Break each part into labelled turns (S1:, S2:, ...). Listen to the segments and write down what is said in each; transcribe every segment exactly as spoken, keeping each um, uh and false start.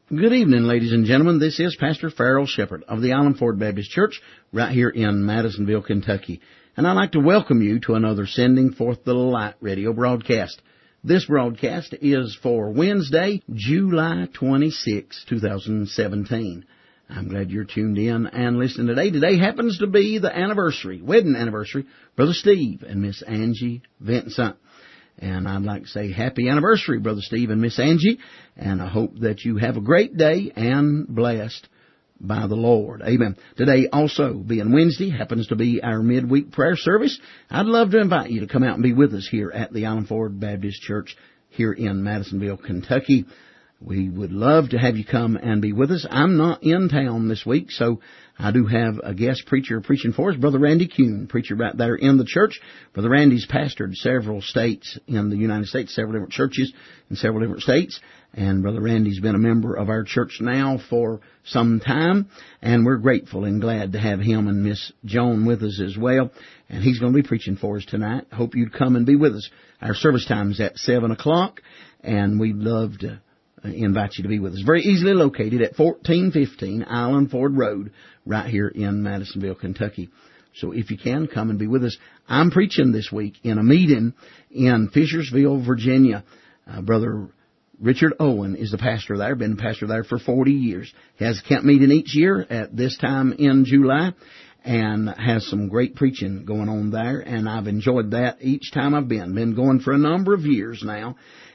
S1: Good evening, ladies and gentlemen. This is Pastor Farrell Shepherd of the Island Ford Baptist Church right here in Madisonville, Kentucky. And I'd like to welcome you to another Sending Forth the Light radio broadcast. This broadcast is for Wednesday, July twenty-sixth, twenty seventeen. I'm glad you're tuned in and listening today. Today happens to be the anniversary, wedding anniversary, Brother Steve and Miss Angie Vincent. And I'd like to say happy anniversary, Brother Steve and Miss Angie, and I hope that you have a great day and blessed by the Lord. Amen. Today also, being Wednesday, happens to be our midweek prayer service. I'd love to invite you to come out and be with us here at the Island Ford Baptist Church here in Madisonville, Kentucky. We would love to have you come and be with us. I'm not in town this week, so I do have a guest preacher preaching for us, Brother Randy Kuhn, preacher right there in the church. Brother Randy's pastored several states in the United States, several different churches in several different states. And Brother Randy's been a member of our church now for some time, and we're grateful and glad to have him and Miss Joan with us as well. And he's going to be preaching for us tonight. Hope you'd come and be with us. Our service time is at seven o'clock, and we'd love to invite you to be with us. Very easily located at fourteen fifteen Island Ford Road, right here in Madisonville, Kentucky. So if you can, come and be with us. I'm preaching this week in a meeting in Fishersville, Virginia. Uh, Brother Richard Owen is the pastor there, been the pastor there for forty years. He has a camp meeting each year at this time in July, and has some great preaching going on there, and I've enjoyed that each time I've been. Been going for a number of years now,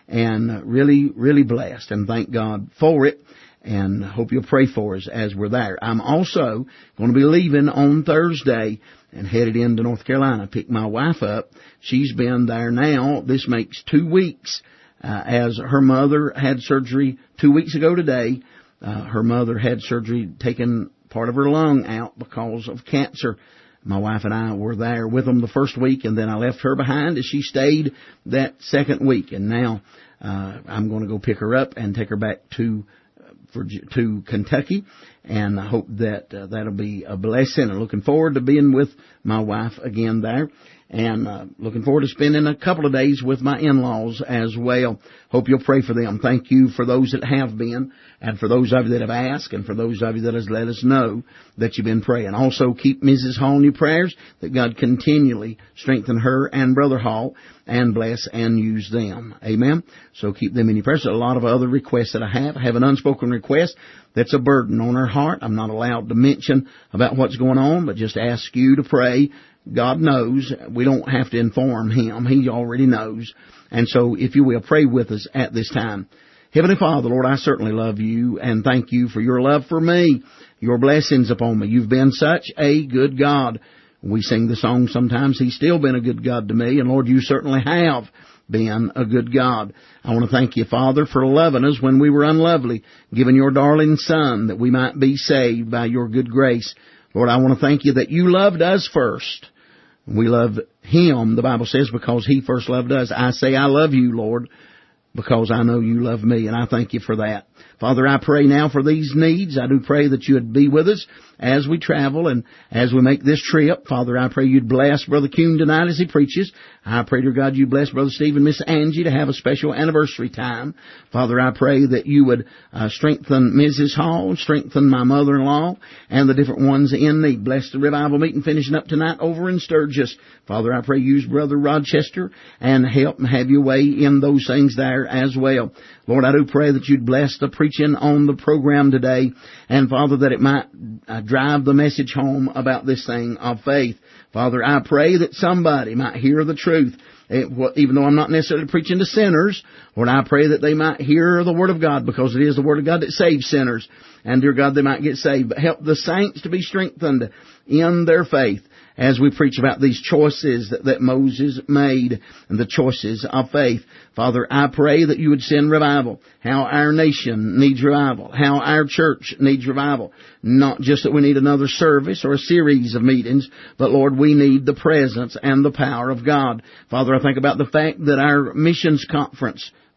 S1: and really, really blessed, and thank God for it, and hope you'll pray for us as we're there. I'm also going to be leaving on Thursday and headed into North Carolina, pick my wife up. She's been there now. This makes two weeks, uh, as her mother had surgery two weeks ago today. Uh, her mother had surgery, taking part of her lung out because of cancer. My wife and I were there with them the first week, and then I left her behind as she stayed that second week. And now uh, I'm going to go pick her up and take her back to uh, to Kentucky, and I hope that uh, that'll be a blessing. I'm looking forward to being with my wife again there, and uh, looking forward to spending a couple of days with my in-laws as well. Hope you'll pray for them. Thank you for those that have been, and for those of you that have asked, and for those of you that has let us know that you've been praying. Also, keep Missus Hall in your prayers, that God continually strengthen her and Brother Hall, and bless and use them. Amen? So keep them in your prayers. There's a lot of other requests that I have. I have an unspoken request that's a burden on our heart. I'm not allowed to mention about what's going on, but just ask you to pray. God knows. We don't have to inform Him. He already knows. And so, if you will, pray with us at this time. Heavenly Father, Lord, I certainly love you, and thank you for your love for me, your blessings upon me. You've been such a good God. We sing the song sometimes, He's still been a good God to me, and Lord, you certainly have been a good God. I want to thank you, Father, for loving us when we were unlovely, giving your darling Son that we might be saved by your good grace. Lord, I want to thank you that you loved us first. We love Him, the Bible says, because He first loved us. I say I love you, Lord, because I know you love me, and I thank you for that. Father, I pray now for these needs. I do pray that you would be with us as we travel and as we make this trip. Father, I pray you'd bless Brother Kuhn tonight as he preaches. I pray, dear God, you bless Brother Steve and Miss Angie to have a special anniversary time. Father, I pray that you would uh, strengthen Missus Hall, strengthen my mother-in-law, and the different ones in need. Bless the revival meeting finishing up tonight over in Sturgis. Father, I pray use Brother Rochester and help and have your way in those things there as well. Lord, I do pray that you'd bless the preaching on the program today, and Father, that it might uh, drive the message home about this thing of faith. Father, I pray that somebody might hear the truth. It, well, even though I'm not necessarily preaching to sinners, Lord, I pray that they might hear the Word of God, because it is the Word of God that saves sinners. And, dear God, they might get saved. But help the saints to be strengthened in their faith as we preach about these choices that, that Moses made, and the choices of faith. Father, I pray that you would send revival. How our nation needs revival. How our church needs revival. Not just that we need another service or a series of meetings, but Lord, we need the presence and the power of God. Father, I think about the fact that our missions conference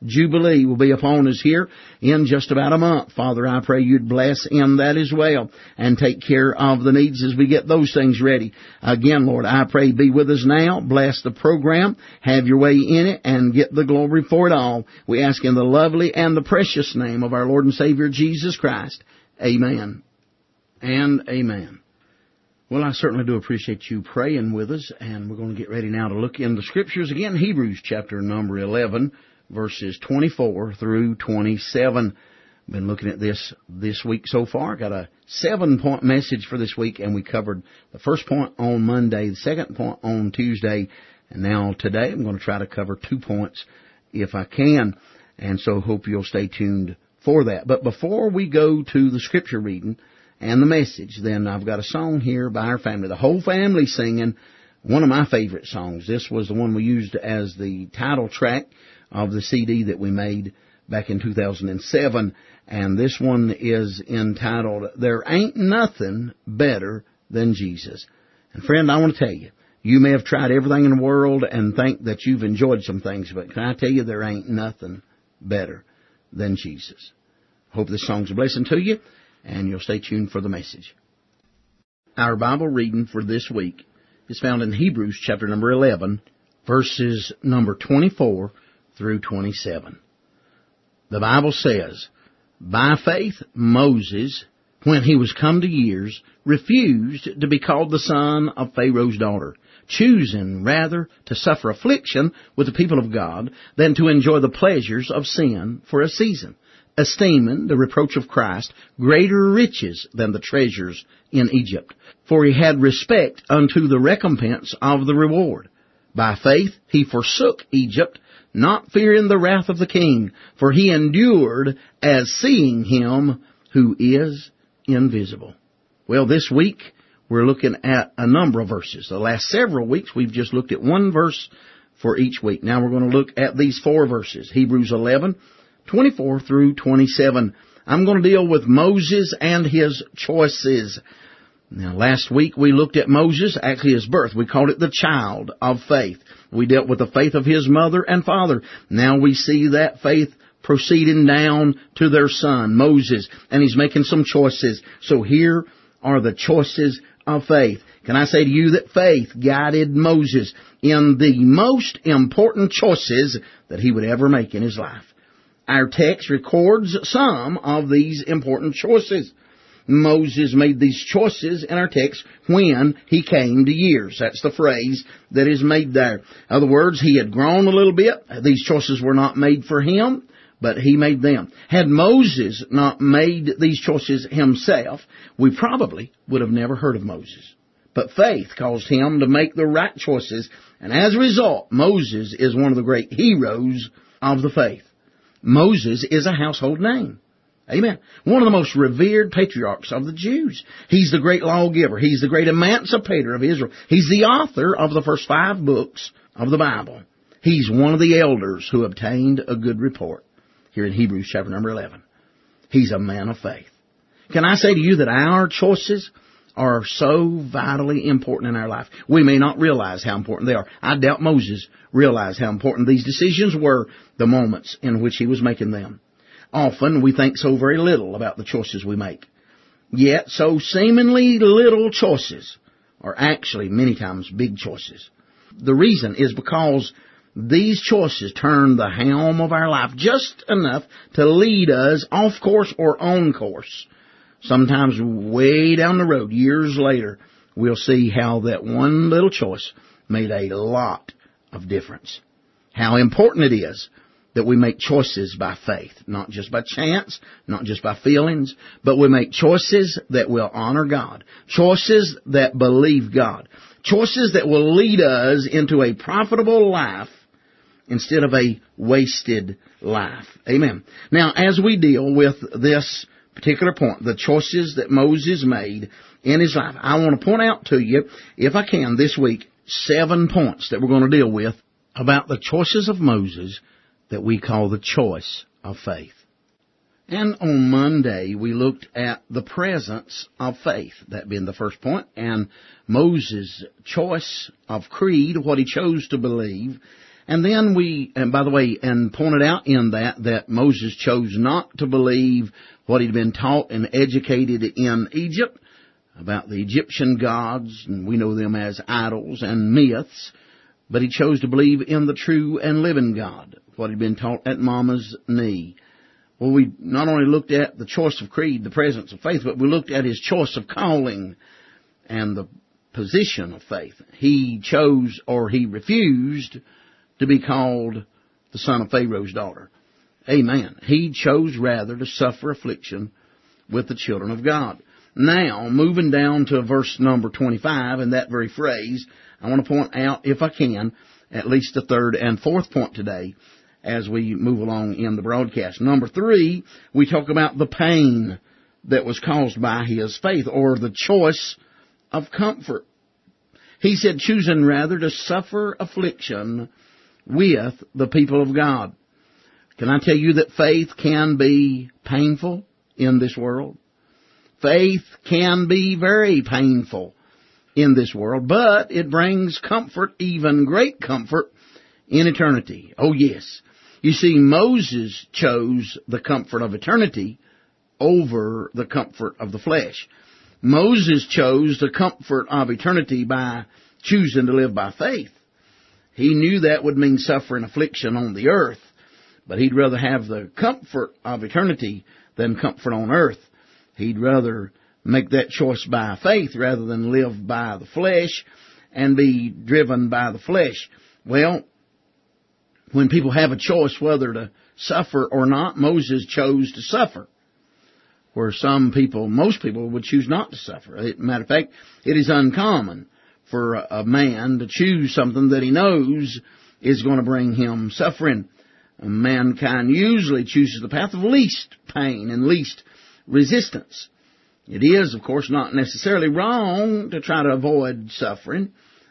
S1: Jubilee will be upon us here in just about a month. Father, I pray you'd bless in that as well and take care of the needs as we get those things ready. Again, Lord, I pray be with us now. Bless the program. Have your way in it and get the glory for it all. We ask in the lovely and the precious name of our Lord and Savior Jesus Christ. Amen and amen. Well, I certainly do appreciate you praying with us, and we're going to get ready now to look in the Scriptures again. Hebrews chapter number eleven, verses twenty-four through twenty-seven. I've been looking at this this week so far. Got a seven-point message for this week, and we covered the first point on Monday, the second point on Tuesday, and now today I'm going to try to cover two points if I can, and so hope you'll stay tuned for that. But before we go to the Scripture reading and the message, then I've got a song here by our family. The whole family singing one of my favorite songs. This was the one we used as the title track of the C D that we made back in two thousand seven. And this one is entitled, There Ain't Nothing Better Than Jesus. And friend, I want to tell you, you may have tried everything in the world and think that you've enjoyed some things, but can I tell you, there ain't nothing better than Jesus. Hope this song's a blessing to you, and you'll stay tuned for the message. Our Bible reading for this week is found in Hebrews chapter number eleven, verses number twenty-four through twenty-seven. The Bible says, By faith Moses, when he was come to years, refused to be called the son of Pharaoh's daughter, choosing rather to suffer affliction with the people of God than to enjoy the pleasures of sin for a season, esteeming the reproach of Christ greater riches than the treasures in Egypt. For he had respect unto the recompense of the reward. By faith he forsook Egypt, not fearing the wrath of the king, for he endured as seeing him who is invisible. Well, this week we're looking at a number of verses. The last several weeks we've just looked at one verse for each week. Now we're going to look at these four verses, Hebrews eleven, twenty-four through twenty-seven. I'm going to deal with Moses and his choices. Now, last week we looked at Moses, actually his birth. We called it the child of faith. We dealt with the faith of his mother and father. Now we see that faith proceeding down to their son, Moses, and he's making some choices. So here are the choices of faith. Can I say to you that faith guided Moses in the most important choices that he would ever make in his life? Our text records some of these important choices. Moses made these choices in our text when he came to years. That's the phrase that is made there. In other words, he had grown a little bit. These choices were not made for him, but he made them. Had Moses not made these choices himself, we probably would have never heard of Moses. But faith caused him to make the right choices, and as a result, Moses is one of the great heroes of the faith. Moses is a household name. Amen. One of the most revered patriarchs of the Jews. He's the great lawgiver. He's the great emancipator of Israel. He's the author of the first five books of the Bible. He's one of the elders who obtained a good report here in Hebrews chapter number eleven. He's a man of faith. Can I say to you that our choices are so vitally important in our life? We may not realize how important they are. I doubt Moses realized how important these decisions were the moments in which he was making them. Often we think so very little about the choices we make. Yet so seemingly little choices are actually many times big choices. The reason is because these choices turn the helm of our life just enough to lead us off course or on course. Sometimes way down the road, years later, we'll see how that one little choice made a lot of difference. How important it is that we make choices by faith, not just by chance, not just by feelings, but we make choices that will honor God, choices that believe God, choices that will lead us into a profitable life instead of a wasted life. Amen. Now, as we deal with this particular point, the choices that Moses made in his life, I want to point out to you, if I can, this week, seven points that we're going to deal with about the choices of Moses that we call the choice of faith. And on Monday, we looked at the presence of faith, that being the first point, and Moses' choice of creed, what he chose to believe. And then we, and by the way, and pointed out in that, that Moses chose not to believe what he'd been taught and educated in Egypt about the Egyptian gods, and we know them as idols and myths, but he chose to believe in the true and living God, what he'd been taught at Mama's knee. Well, we not only looked at the choice of creed, the presence of faith, but we looked at his choice of calling and the position of faith. He chose, or he refused, to be called the son of Pharaoh's daughter. Amen. He chose rather to suffer affliction with the children of God. Now, moving down to verse number twenty-five, and that very phrase, I want to point out, if I can, at least the third and fourth point today as we move along in the broadcast. Number three, we talk about the pain that was caused by his faith, or the choice of comfort. He said, choosing rather to suffer affliction with the people of God. Can I tell you that faith can be painful in this world? Faith can be very painful in this world, but it brings comfort, even great comfort, in eternity. Oh yes. You see, Moses chose the comfort of eternity over the comfort of the flesh. Moses chose the comfort of eternity by choosing to live by faith. He knew that would mean suffering affliction on the earth, but he'd rather have the comfort of eternity than comfort on earth. He'd rather make that choice by faith rather than live by the flesh and be driven by the flesh. Well, when people have a choice whether to suffer or not, Moses chose to suffer, where some people, most people, would choose not to suffer. As a matter of fact, it is uncommon for a man to choose something that he knows is going to bring him suffering. Mankind usually chooses the path of least pain and least resistance. It is, of course, not necessarily wrong to try to avoid suffering.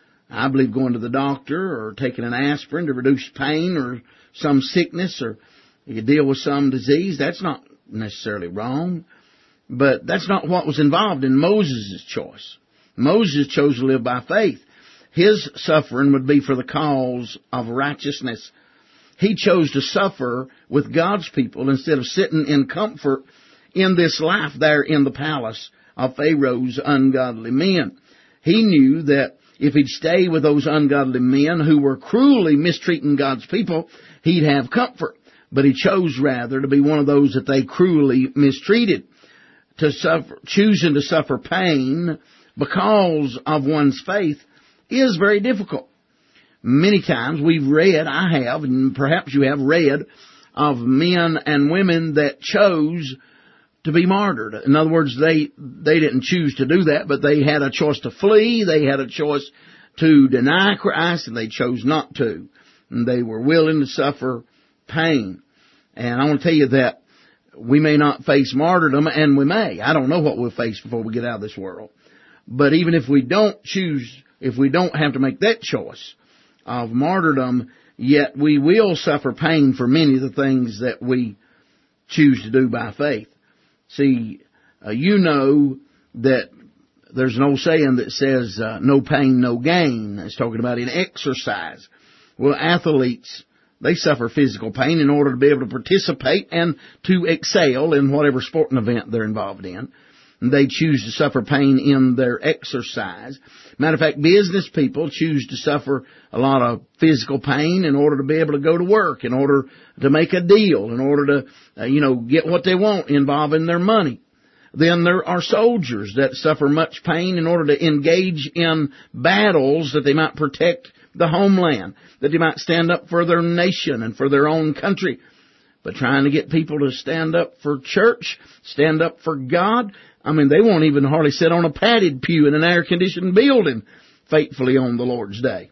S1: I believe going to the doctor or taking an aspirin to reduce pain or some sickness or you deal with some disease, that's not necessarily wrong. But that's not what was involved in Moses' choice. Moses chose to live by faith. His suffering would be for the cause of righteousness. He chose to suffer with God's people instead of sitting in comfort in this life there in the palace of Pharaoh's ungodly men. He knew that if he'd stay with those ungodly men who were cruelly mistreating God's people, he'd have comfort. But he chose rather to be one of those that they cruelly mistreated. To suffer, choosing to suffer pain because of one's faith is very difficult. Many times we've read, I have, and perhaps you have read, of men and women that chose to be martyred. In other words, they, they didn't choose to do that, but they had a choice to flee, they had a choice to deny Christ, and they chose not to. And they were willing to suffer pain. And I want to tell you that we may not face martyrdom, and we may. I don't know what we'll face before we get out of this world. But even if we don't choose, if we don't have to make that choice of martyrdom, yet we will suffer pain for many of the things that we choose to do by faith. See, uh, you know that there's an old saying that says, uh, no pain, no gain. It's talking about in exercise. Well, athletes, they suffer physical pain in order to be able to participate and to excel in whatever sporting event they're involved in. And they choose to suffer pain in their exercise. Matter of fact, business people choose to suffer a lot of physical pain in order to be able to go to work, in order to make a deal, in order to, uh, you know, get what they want involving their money. Then there are soldiers that suffer much pain in order to engage in battles that they might protect the homeland, that they might stand up for their nation and for their own country. But trying to get people to stand up for church, stand up for God, I mean, they won't even hardly sit on a padded pew in an air-conditioned building faithfully on the Lord's day.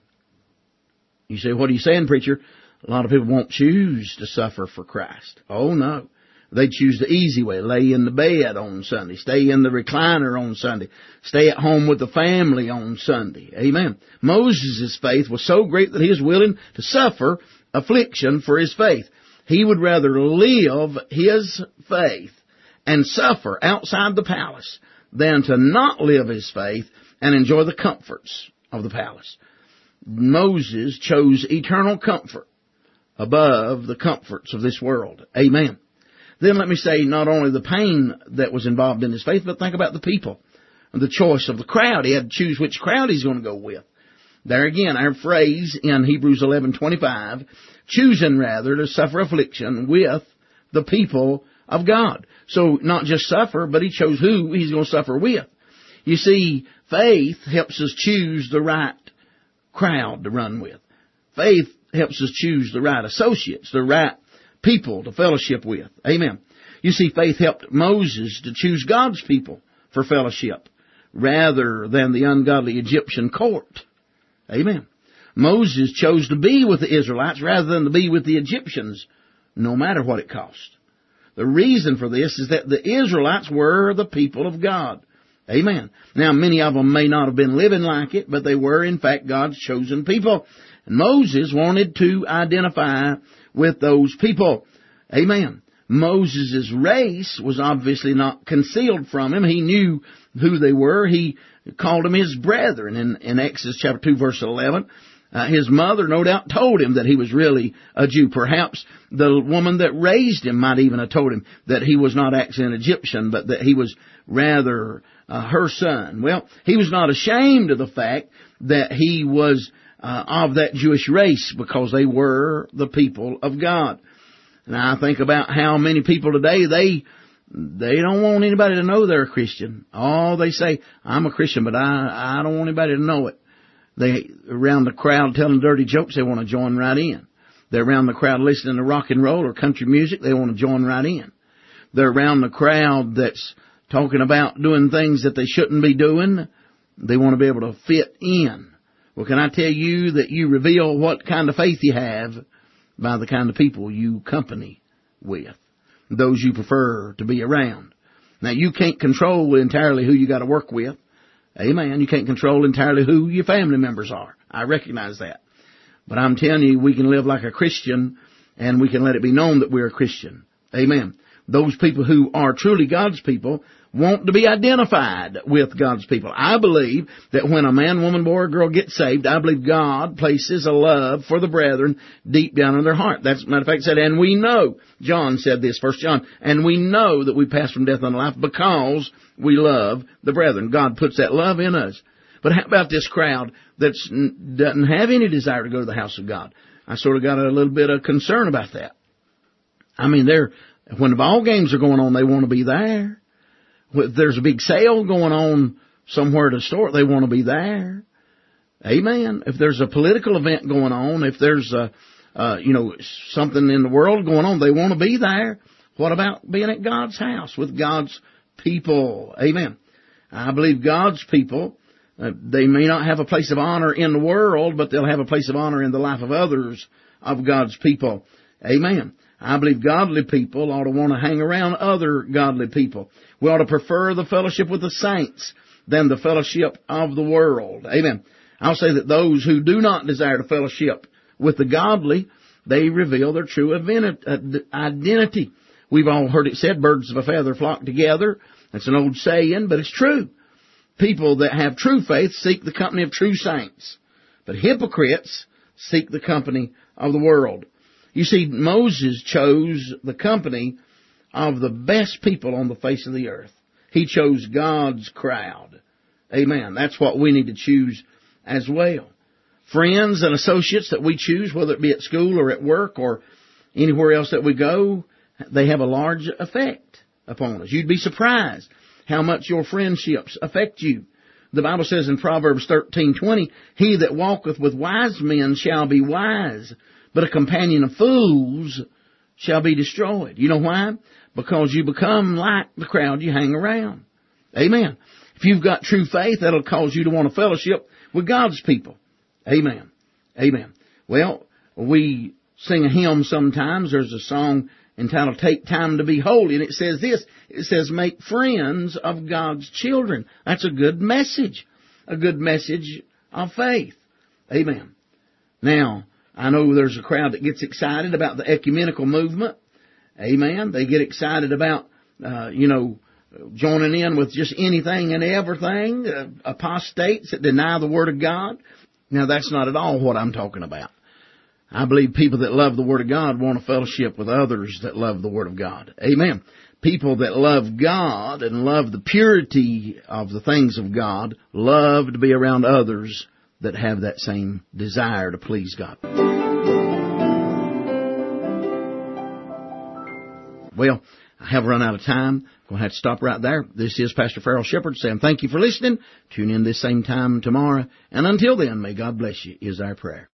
S1: You say, what are you saying, preacher? A lot of people won't choose to suffer for Christ. Oh, no. They choose the easy way, lay in the bed on Sunday, stay in the recliner on Sunday, stay at home with the family on Sunday. Amen. Moses' faith was so great that he was willing to suffer affliction for his faith. He would rather live his faith and suffer outside the palace than to not live his faith and enjoy the comforts of the palace. Moses chose eternal comfort above the comforts of this world. Amen. Then let me say not only the pain that was involved in his faith, but think about the people and the choice of the crowd. He had to choose which crowd he's going to go with. There again, our phrase in Hebrews eleven twenty-five, choosing rather to suffer affliction with the people of God. So not just suffer, but he chose who he's going to suffer with. You see, faith helps us choose the right crowd to run with. Faith helps us choose the right associates, the right people to fellowship with. Amen. You see, faith helped Moses to choose God's people for fellowship rather than the ungodly Egyptian court. Amen. Moses chose to be with the Israelites rather than to be with the Egyptians, no matter what it cost. The reason for this is that the Israelites were the people of God. Amen. Now, many of them may not have been living like it, but they were, in fact, God's chosen people. And Moses wanted to identify with those people. Amen. Moses' race was obviously not concealed from him. He knew who they were. He called them his brethren. In, in Exodus chapter two, verse eleven, uh, his mother no doubt told him that he was really a Jew. Perhaps the woman that raised him might even have told him that he was not actually an Egyptian, but that he was rather uh, her son. Well, he was not ashamed of the fact that he was uh, of that Jewish race, because they were the people of God. And I think about how many people today, they they don't want anybody to know they're a Christian. Oh, they say, I'm a Christian, but I, I don't want anybody to know it. They, around the crowd telling dirty jokes, they want to join right in. They're around the crowd listening to rock and roll or country music, they want to join right in. They're around the crowd that's talking about doing things that they shouldn't be doing. They want to be able to fit in. Well, can I tell you that you reveal what kind of faith you have by the kind of people you company with, those you prefer to be around. Now, you can't control entirely who you got to work with. Amen. You can't control entirely who your family members are. I recognize that. But I'm telling you, we can live like a Christian, and we can let it be known that we're a Christian. Amen. Those people who are truly God's people want to be identified with God's people. I believe that when a man, woman, boy, or girl gets saved, I believe God places a love for the brethren deep down in their heart. That's, matter of fact, said, and we know, John said this, First John, and we know that we pass from death unto life because we love the brethren. God puts that love in us. But how about this crowd that doesn't have any desire to go to the house of God? I sort of got a little bit of concern about that. I mean, they're, when the ball games are going on, they want to be there. If there's a big sale going on somewhere at a store, they want to be there. Amen. If there's a political event going on, if there's a, uh, you know, something in the world going on, they want to be there. What about being at God's house with God's people? Amen. I believe God's people, uh, they may not have a place of honor in the world, but they'll have a place of honor in the life of others of God's people. Amen. I believe godly people ought to want to hang around other godly people. We ought to prefer the fellowship with the saints than the fellowship of the world. Amen. I'll say that those who do not desire to fellowship with the godly, they reveal their true identity. We've all heard it said, birds of a feather flock together. That's an old saying, but it's true. People that have true faith seek the company of true saints, but hypocrites seek the company of the world. You see, Moses chose the company of the best people on the face of the earth. He chose God's crowd. Amen. That's what we need to choose as well. Friends and associates that we choose, whether it be at school or at work or anywhere else that we go, they have a large effect upon us. You'd be surprised how much your friendships affect you. The Bible says in Proverbs thirteen twenty, he that walketh with wise men shall be wise, but a companion of fools shall be destroyed. You know why? Because you become like the crowd you hang around. Amen. If you've got true faith, that'll cause you to want to fellowship with God's people. Amen. Amen. Well, we sing a hymn sometimes. There's a song entitled Take Time to Be Holy, and it says this. It says, make friends of God's children. That's a good message. A good message of faith. Amen. Now, I know there's a crowd that gets excited about the ecumenical movement. Amen. They get excited about, uh, you know, joining in with just anything and everything. Uh, apostates that deny the Word of God. Now, that's not at all what I'm talking about. I believe people that love the Word of God want a fellowship with others that love the Word of God. Amen. People that love God and love the purity of the things of God love to be around others that have that same desire to please God. Well, I have run out of time. I'm going to have to stop right there. This is Pastor Farrell Shepherd saying thank you for listening. Tune in this same time tomorrow. And until then, may God bless you is our prayer.